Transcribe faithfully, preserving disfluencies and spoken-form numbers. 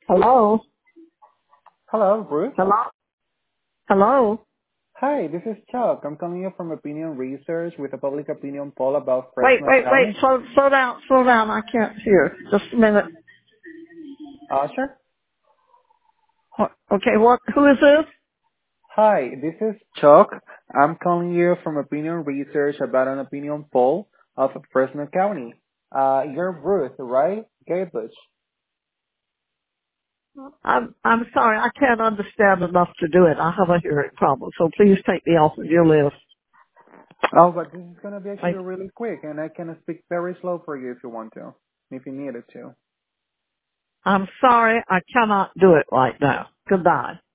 Hello? Hello, Bruce. Hello? Hello? Hi, this is Chuck. I'm calling you from Opinion Research with a public opinion poll about Wait, Fresno wait, wait. County. Slow, slow down, slow down. I can't hear. Just a minute. Uh, sure. What- Okay, what, who is this? Hi, this is Chuck. I'm calling you from Opinion Research about an opinion poll of Fresno County. Uh, you're Bruce, right? Gaybus. I'm, I'm sorry. I can't understand enough to do it. I have a hearing problem, so please take me off of your list. Oh, but this is going to be actually Like, really quick, and I can speak very slow for you if you want to, if you needed to. I'm sorry. I cannot do it right now. Goodbye.